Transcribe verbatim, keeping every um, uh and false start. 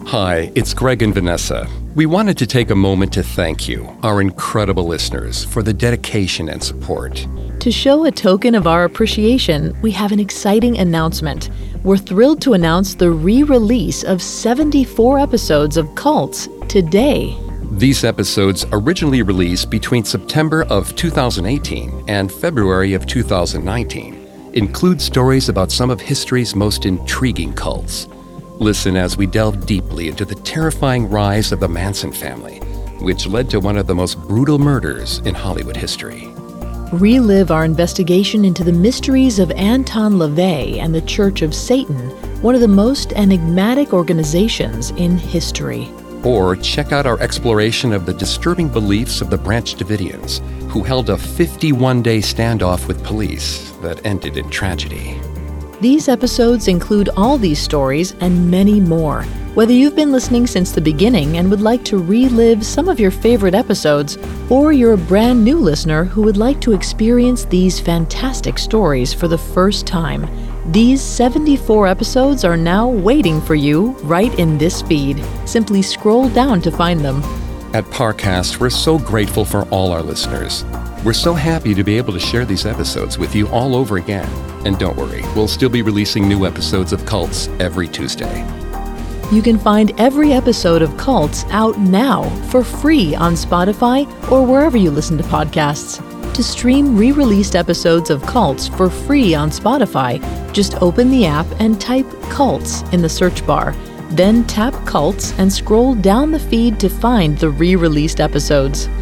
Hi, it's Greg and Vanessa. We wanted to take a moment to thank you, our incredible listeners, for the dedication and support. To show a token of our appreciation, we have an exciting announcement. We're thrilled to announce the re-release of seventy-four episodes of Cults today. These episodes originally released between September of two thousand eighteen and February of two thousand nineteen include stories about some of history's most intriguing cults. Listen as we delve deeply into the terrifying rise of the Manson family, which led to one of the most brutal murders in Hollywood history. Relive our investigation into the mysteries of Anton LaVey and the Church of Satan, one of the most enigmatic organizations in history. Or check out our exploration of the disturbing beliefs of the Branch Davidians, who held a fifty-one day standoff with police that ended in tragedy. These episodes include all these stories and many more. Whether you've been listening since the beginning and would like to relive some of your favorite episodes, or you're a brand new listener who would like to experience these fantastic stories for the first time, these seventy-four episodes are now waiting for you right in this feed. Simply scroll down to find them. At Parcast, we're so grateful for all our listeners. We're so happy to be able to share these episodes with you all over again. And don't worry, we'll still be releasing new episodes of Cults every Tuesday. You can find every episode of Cults out now for free on Spotify or wherever you listen to podcasts. To stream re-released episodes of Cults for free on Spotify, just open the app and type Cults in the search bar. Then tap Cults and scroll down the feed to find the re-released episodes.